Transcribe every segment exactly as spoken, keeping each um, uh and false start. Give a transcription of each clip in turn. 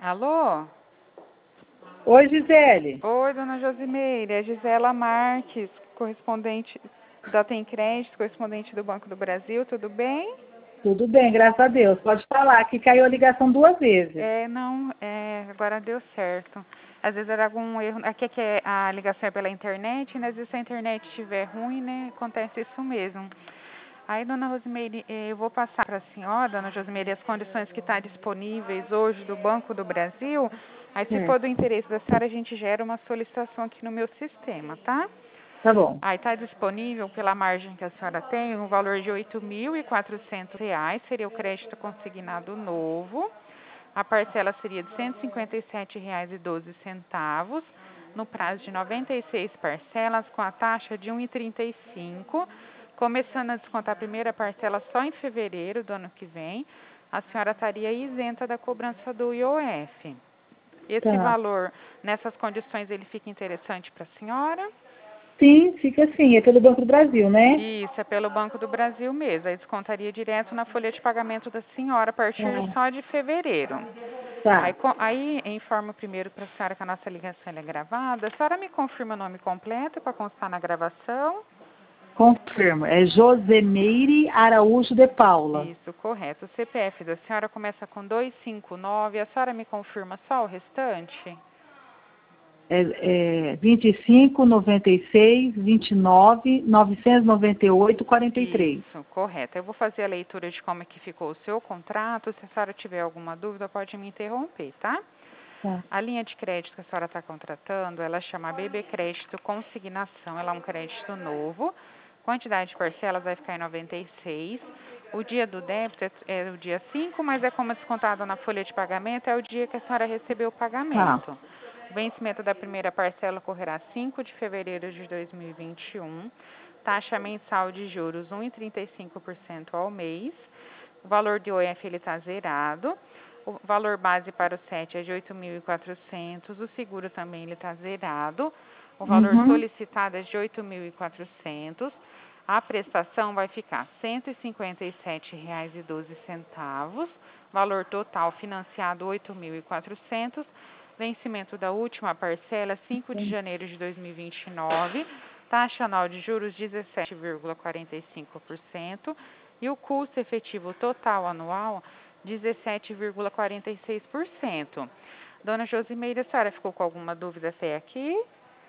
Alô? Oi, Gisele. Oi, dona Josimeire. É Gisela Marques, correspondente da Tem Crédito, correspondente do Banco do Brasil. Tudo bem? Tudo bem, graças a Deus. Pode falar, que caiu a ligação duas vezes. É, não, é, agora deu certo. Às vezes era algum erro. Aqui é que é a ligação é pela internet, né? Às vezes se a internet estiver ruim, né? Acontece isso mesmo. Aí, dona Rosimeire, eh, eu vou passar para a senhora, dona Josimeire, as condições que estão disponíveis hoje do Banco do Brasil. Aí, se Hum. for do interesse da senhora, a gente gera uma solicitação aqui no meu sistema, tá? Tá bom. Aí está disponível, pela margem que a senhora tem, um valor de oito mil e quatrocentos reais, seria o crédito consignado novo. A parcela seria de cento e cinquenta e sete reais e doze centavos, no prazo de noventa e seis parcelas, com a taxa de um vírgula trinta e cinco, começando a descontar a primeira parcela só em fevereiro do ano que vem. A senhora estaria isenta da cobrança do I O F. Esse Tá. valor, nessas condições, ele fica interessante para a senhora? Sim, fica assim. É pelo Banco do Brasil, né? Isso, é pelo Banco do Brasil mesmo. Aí descontaria direto na folha de pagamento da senhora a partir Tá. só de fevereiro. Aí, Tá. co- aí informo primeiro para a senhora que a nossa ligação ela é gravada. A senhora me confirma o nome completo para constar na gravação? Confirmo. É Josemeire Araújo de Paula. Isso, correto. O C P F da senhora começa com duzentos e cinquenta e nove. A senhora me confirma só o restante? É, é vinte e cinco, noventa e seis, vinte e nove, novecentos e noventa e oito, quarenta e três. Isso, correto. Eu vou fazer a leitura de como é que ficou o seu contrato. Se a senhora tiver alguma dúvida, pode me interromper, tá? Tá. A linha de crédito que a senhora está contratando, ela chama B B Crédito Consignação. Ela é um crédito novo. Quantidade de parcelas vai ficar em noventa e seis. O dia do débito é, é o dia cinco, mas é como descontado na folha de pagamento, é o dia que a senhora recebeu o Tá. pagamento. O vencimento da primeira parcela ocorrerá cinco de fevereiro de dois mil e vinte e um. Taxa mensal de juros um vírgula trinta e cinco por cento ao mês. O valor de I O F ele está zerado. O valor base para o S E T é de oito mil e quatrocentos. O seguro também ele está zerado. O valor Uhum. solicitado é de oito mil e quatrocentos. A prestação vai ficar cento e cinquenta e sete reais e doze centavos. Valor total financiado oito mil e quatrocentos. Vencimento da última parcela cinco de janeiro de dois mil e vinte e nove. Taxa anual de juros dezessete vírgula quarenta e cinco por cento. E o custo efetivo total anual dezessete vírgula quarenta e seis por cento. Dona Josimeire, a senhora ficou com alguma dúvida até aqui?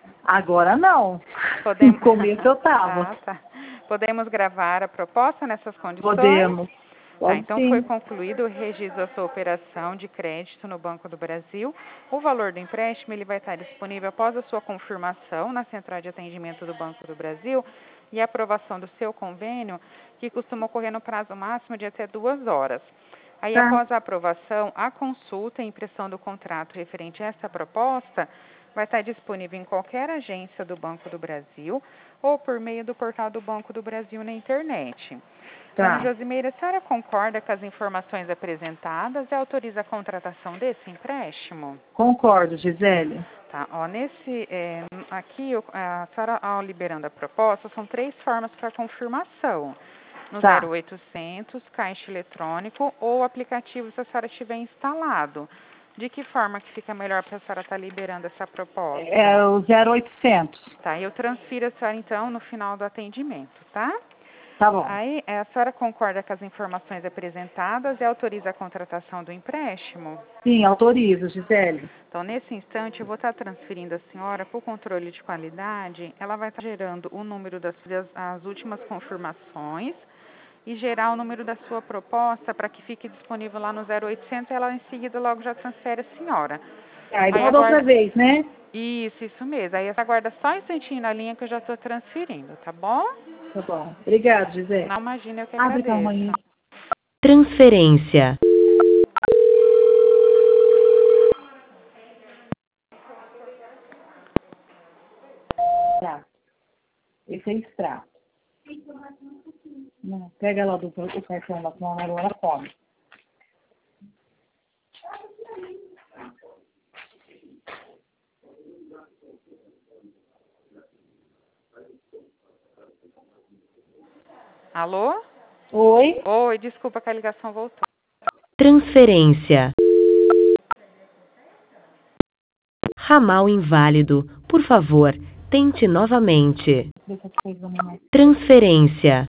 Agora não. No Podemos... começo eu tava. ah, tá. Podemos gravar a proposta nessas condições? Podemos. Tá, Pode então foi sim. concluído o registro da sua operação de crédito no Banco do Brasil. O valor do empréstimo ele vai estar disponível após a sua confirmação na Central de Atendimento do Banco do Brasil e a aprovação do seu convênio, que costuma ocorrer no prazo máximo de até duas horas. Aí, Tá. após a aprovação, a consulta e impressão do contrato referente a essa proposta vai estar disponível em qualquer agência do Banco do Brasil ou por meio do portal do Banco do Brasil na internet. Dona Tá. Josimeire, a senhora concorda com as informações apresentadas e autoriza a contratação desse empréstimo? Concordo, Gisele. Tá, ó, nesse, é, aqui, eu- a senhora, ao liberando a proposta, são três formas para confirmação. No Tá. zero oitocentos, caixa eletrônico ou aplicativo se a senhora tiver instalado. De que forma que fica melhor para a senhora estar liberando essa proposta? É o zero oitocentos. Tá, eu transfiro a senhora então no final do atendimento, tá? Tá bom. Aí, é, a senhora concorda com as informações apresentadas e autoriza a contratação do empréstimo? Sim, autorizo, Gisele. Então, nesse instante, eu vou estar transferindo a senhora para o controle de qualidade. Ela vai estar gerando o número das das- as últimas confirmações e gerar o número da sua proposta para que fique disponível lá no zero oitocentos. Ela, em seguida, logo já transfere a senhora. Tá, igual Aí, da outra aguarda... vez, né? Isso, isso mesmo. Aí, aguarda só um instantinho na linha que eu já estou transferindo, tá bom? Tá bom. Obrigado, Gisele. Não, imagina, eu que Abre a agradeço. campainha. Transferência. Tá. Esse é extrato. Não, pega lá do o cartão lá com a Maru, ela come. Alô? Oi? Oi, desculpa que a ligação voltou. Transferência. Ramal inválido. Por favor, tente novamente. Transferência.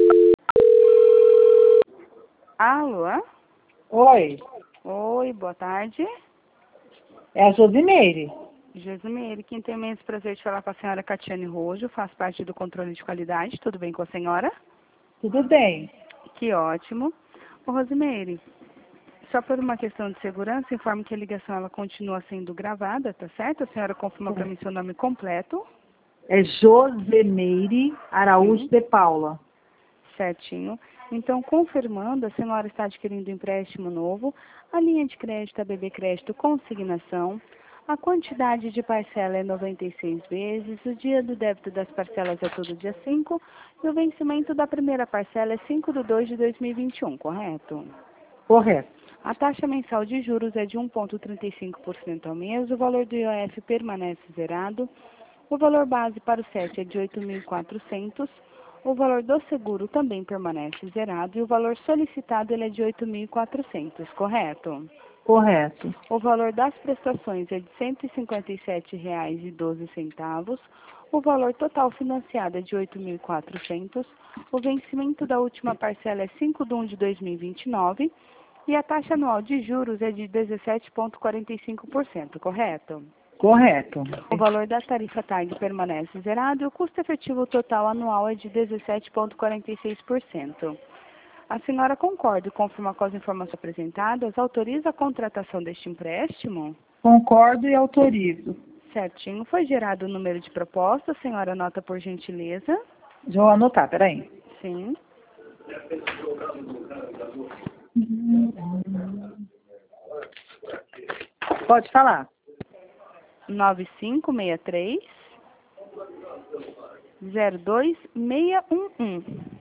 Alô? Oi, Oi, boa tarde. é a Josimeire. Josimeire, quem tem o imenso prazer de falar com a senhora Catiane Rojo, faz parte do controle de qualidade. Tudo bem com a senhora? Tudo bem? Que ótimo. Ô, Rosimeire, só por uma questão de segurança, informo que a ligação ela continua sendo gravada, tá certo? A senhora confirma para mim seu nome completo. É Josimeire Araújo Sim. de Paula. Certinho. Então, confirmando, a senhora está adquirindo empréstimo novo, a linha de crédito, a B B Crédito consignação, a quantidade de parcela é noventa e seis vezes, o dia do débito das parcelas é todo dia cinco, e o vencimento da primeira parcela é cinco de dois de dois mil e vinte e um, correto? Correto. A taxa mensal de juros é de um vírgula trinta e cinco por cento ao mês, o valor do I O F permanece zerado, o valor base para o sete é de oito mil e quatrocentos, o valor do seguro também permanece zerado e o valor solicitado ele é de oito mil e quatrocentos, correto? Correto. O valor das prestações é de cento e cinquenta e sete reais e doze centavos, o valor total financiado é de oito mil e quatrocentos, o vencimento da última parcela é cinco de um de dois mil e vinte e nove e a taxa anual de juros é de dezessete vírgula quarenta e cinco por cento, correto? Correto. O valor da tarifa TAG permanece zerado e o custo efetivo total anual é de dezessete vírgula quarenta e seis por cento. A senhora concorda e confirma com as informações apresentadas? Autoriza a contratação deste empréstimo? Concordo e autorizo. Certinho. Foi gerado o número de proposta. A senhora anota por gentileza. Já vou anotar, peraí. Sim. Pode falar. nove cinco seis três, zero dois seis um um.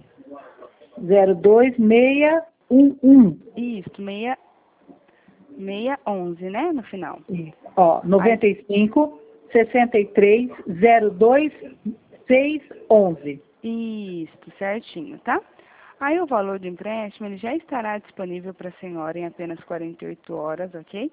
zero dois seis um um. Isso, seis, seis onze, né? No final. Ó, noventa e cinco, sessenta e três, zero dois seis onze. Isso, certinho, tá? Aí o valor do empréstimo ele já estará disponível para a senhora em apenas quarenta e oito horas, ok?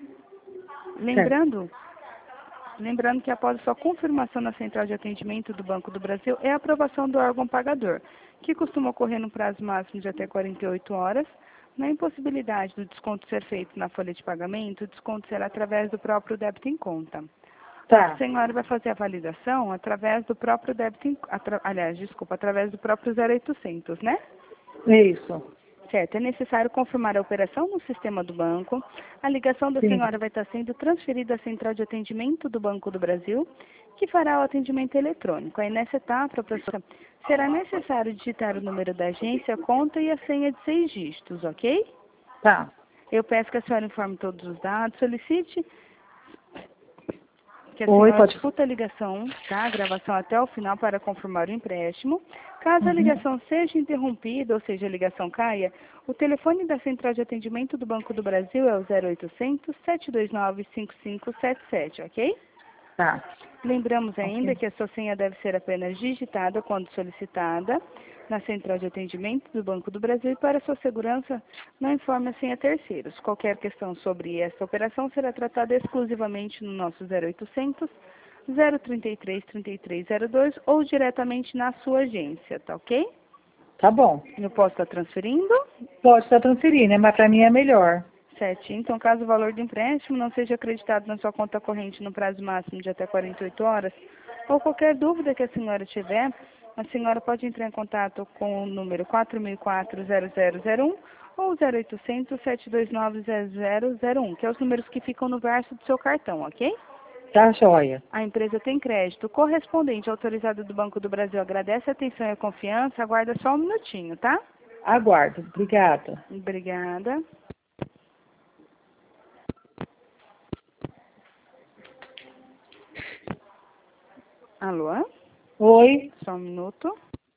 Lembrando, lembrando que após a sua confirmação na central de atendimento do Banco do Brasil é a aprovação do órgão pagador, que costuma ocorrer no prazo máximo de até quarenta e oito horas. Na impossibilidade do desconto ser feito na folha de pagamento, o desconto será através do próprio débito em conta. Tá. A senhora vai fazer a validação através do próprio débito, em, atra, aliás, desculpa, através do próprio zero oitocentos, né? Isso. Certo, é necessário confirmar a operação no sistema do banco. A ligação da Sim. senhora vai estar sendo transferida à central de atendimento do Banco do Brasil, que fará o atendimento eletrônico. Aí nessa etapa, professora, será necessário digitar o número da agência, a conta e a senha de seis dígitos, ok? Tá. Eu peço que a senhora informe todos os dados, solicite que a Oi, senhora pode- escuta a ligação, tá? A gravação até o final para confirmar o empréstimo. Caso a Uhum. ligação seja interrompida, ou seja, a ligação caia, o telefone da central de atendimento do Banco do Brasil é o zero oitocentos, sete dois nove, cinco cinco sete sete, ok? Tá. Lembramos ainda Ok. que a sua senha deve ser apenas digitada quando solicitada na central de atendimento do Banco do Brasil e para sua segurança não informe a senha a terceiros. Qualquer questão sobre essa operação será tratada exclusivamente no nosso zero oitocentos, zero trinta e três, trinta e três zero dois ou diretamente na sua agência, tá ok? Tá bom. Eu posso estar transferindo? Pode estar transferindo, né? Mas para mim é melhor. Certinho. Então, caso o valor do empréstimo não seja acreditado na sua conta corrente no prazo máximo de até quarenta e oito horas, ou qualquer dúvida que a senhora tiver, a senhora pode entrar em contato com o número quatro mil e quatro, zero zero zero um ou zero oitocentos, sete dois nove, zero zero zero um, que é os números que ficam no verso do seu cartão, ok? Tá, joia. A empresa tem crédito. O correspondente autorizado do Banco do Brasil agradece a atenção e a confiança. Aguarda só um minutinho, tá? Aguardo. Obrigada. Obrigada. Alô? Oi. Só um minuto.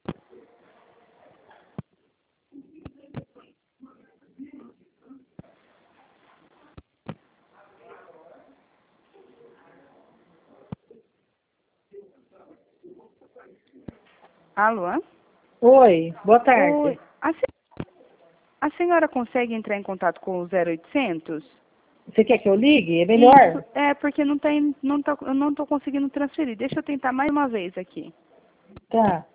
Alô? Oi. Boa tarde. Oi. A, se... a senhora consegue entrar em contato com o zero oitocentos? Você quer que eu ligue? É melhor? Isso, é, porque não tem, não tô, eu não estou conseguindo transferir. Deixa eu tentar mais uma vez aqui. Tá.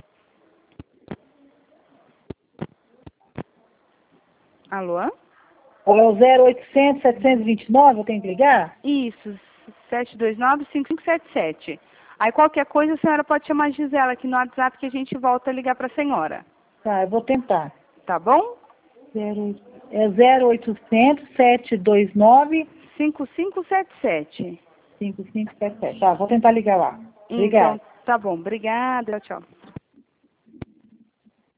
Alô? É o zero oitocentos, setecentos e vinte e nove, eu tenho que ligar? Isso, sete dois nove, cinco cinco sete sete. Aí qualquer coisa a senhora pode chamar a Gisela aqui no WhatsApp que a gente volta a ligar para a senhora. Tá, eu vou tentar. Tá bom? Zero, é zero oitocentos, sete dois nove, cinco cinco sete sete. cinco cinco sete sete. Tá, vou tentar ligar lá. Obrigada. Então, tá bom. Obrigada. Tchau.